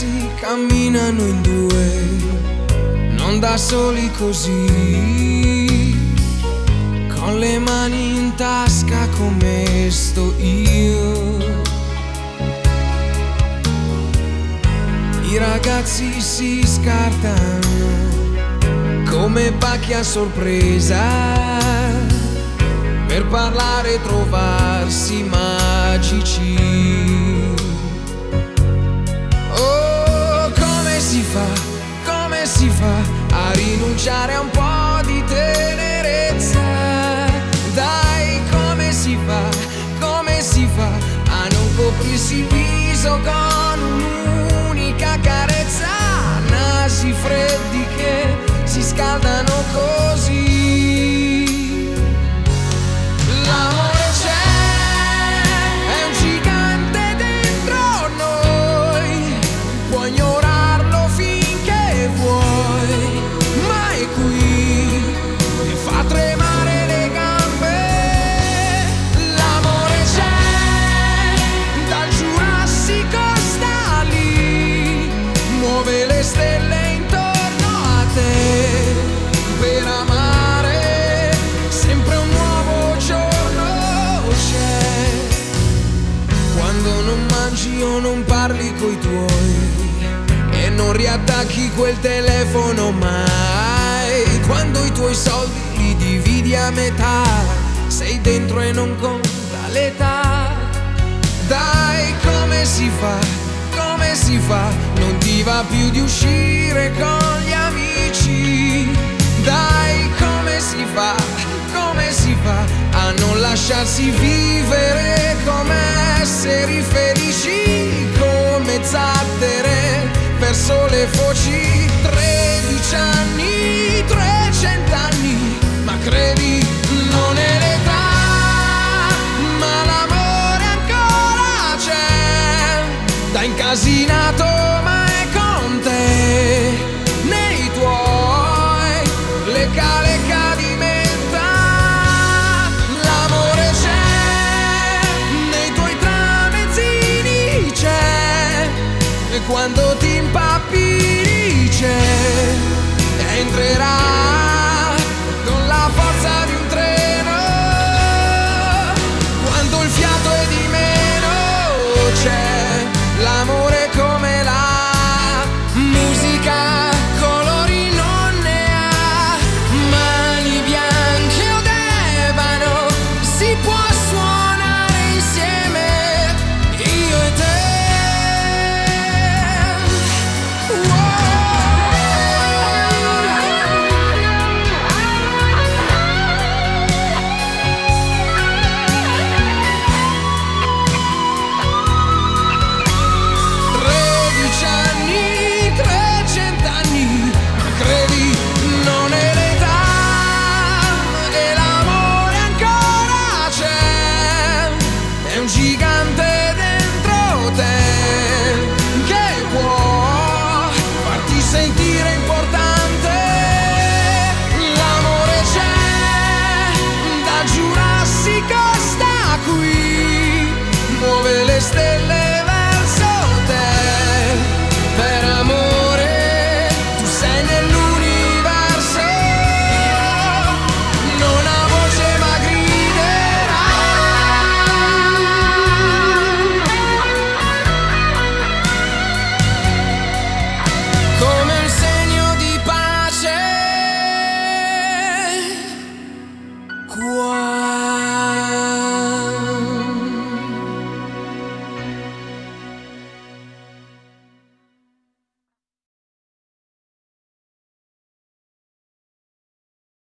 ragazzi camminano in due, non da soli così, con le mani in tasca come sto io. I ragazzi si scartano come pacchi a sorpresa, per parlare e trovarsi magici. Oh, come si fa a rinunciare a un po' di tenerezza? Dai, come si fa a non coprirsi il viso con un'unica carezza? Nasi freddi che si scaldano così. L'amore c'è, è un gigante dentro noi, puoi ignorarlo finché vuoi, ma è qui e fa tremare le gambe. L'amore c'è, dal Giurassico sta lì, muove le stelle intorno a te, per amare sempre un nuovo giorno c'è. Quando non mangi o non parli coi tuoi e non riattacchi quel telefono mai, quando i tuoi soldi li dividi a metà, sei dentro e non conta l'età. Dai, come si fa, non ti va più di uscire con gli amici? Dai, come si fa a non lasciarsi vivere come esseri felici, come zattere verso le foci? 13 anni, 300 anni, ma credi non è l'età, ma l'amore ancora c'è, da incasinato ma è con te, nei tuoi lecca di menta. L'amore c'è, nei tuoi tramezzini c'è, e quando ti impappini c'è, entrerà